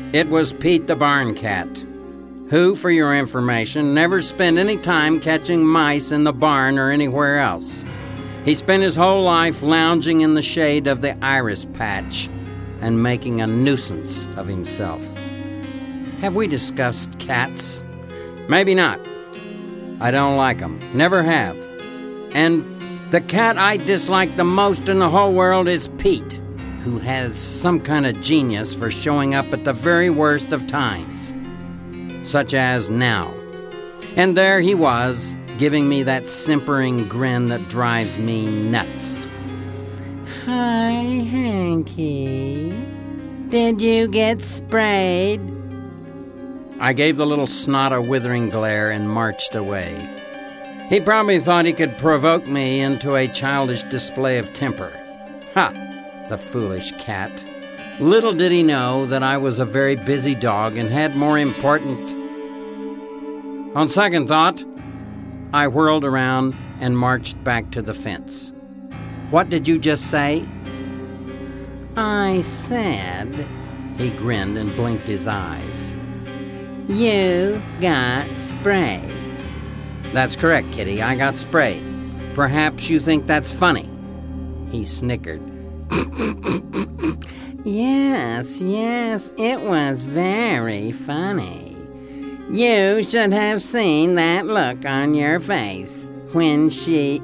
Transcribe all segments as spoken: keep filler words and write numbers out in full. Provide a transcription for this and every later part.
It was Pete the Barn Cat, who, for your information, never spent any time catching mice in the barn or anywhere else. He spent his whole life lounging in the shade of the iris patch and making a nuisance of himself. Have we discussed cats? Maybe not. I don't like them. Never have. And the cat I dislike the most in the whole world is Pete, who has some kind of genius for showing up at the very worst of times, such as now. And there he was, giving me that simpering grin that drives me nuts. Hi, Hanky. Did you get sprayed? I gave the little snot a withering glare and marched away. He probably thought he could provoke me into a childish display of temper. Ha! The foolish cat. Little did he know that I was a very busy dog and had more important... On second thought, I whirled around and marched back to the fence. What did you just say? I said... He grinned and blinked his eyes. You got sprayed. That's correct, Kitty. I got sprayed. Perhaps you think that's funny. He snickered. Yes, yes, it was very funny. You should have seen that look on your face when she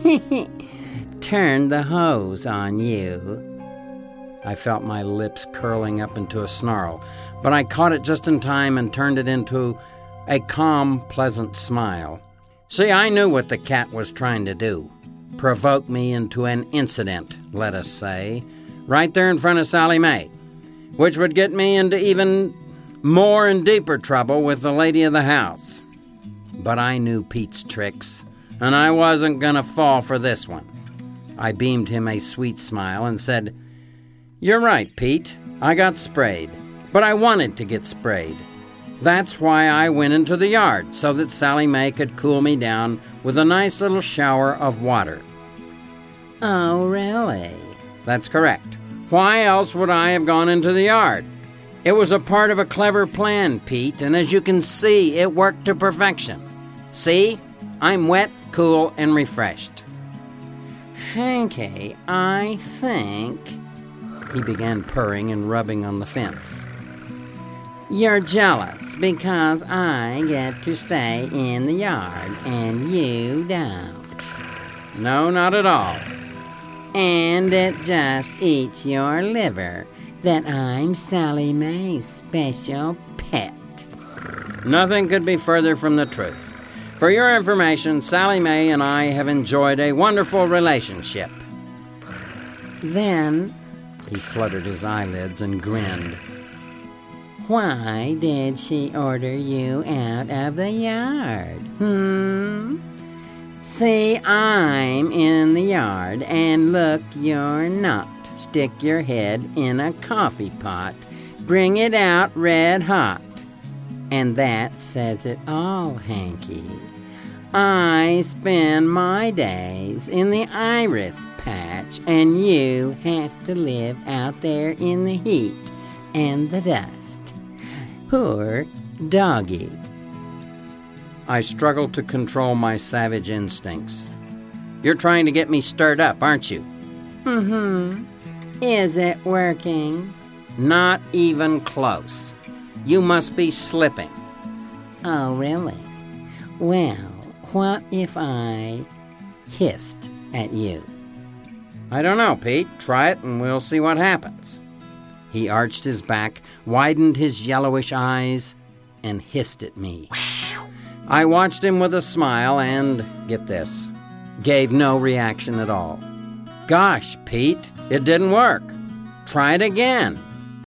turned the hose on you. I felt my lips curling up into a snarl, but I caught it just in time and turned it into a calm, pleasant smile. See, I knew what the cat was trying to do. Provoke me into an incident, let us say, right there in front of Sally Mae, which would get me into even more and deeper trouble with the lady of the house. But I knew Pete's tricks, and I wasn't going to fall for this one. I beamed him a sweet smile and said, You're right, Pete. I got sprayed, but I wanted to get sprayed. That's why I went into the yard, so that Sally Mae could cool me down with a nice little shower of water. Oh, really? That's correct. Why else would I have gone into the yard? It was a part of a clever plan, Pete, and as you can see, it worked to perfection. See? I'm wet, cool, and refreshed. Hanky, I think... He began purring and rubbing on the fence. You're jealous because I get to stay in the yard and you don't. No, not at all. And it just eats your liver that I'm Sally Mae's special pet. Nothing could be further from the truth. For your information, Sally Mae and I have enjoyed a wonderful relationship. Then... He fluttered his eyelids and grinned. Why did she order you out of the yard? Hmm? See, I'm in the yard, and look, you're not. Stick your head in a coffee pot. Bring it out red hot. And that says it all, Hanky. I spend my days in the iris patch, and you have to live out there in the heat and the dust. Poor doggy. I struggled to control my savage instincts. You're trying to get me stirred up, aren't you? Mm-hmm. Is it working? Not even close. You must be slipping. Oh, really? Well, what if I hissed at you? I don't know, Pete. Try it and we'll see what happens. He arched his back, widened his yellowish eyes, and hissed at me. I watched him with a smile and, get this, gave no reaction at all. Gosh, Pete, it didn't work. Try it again.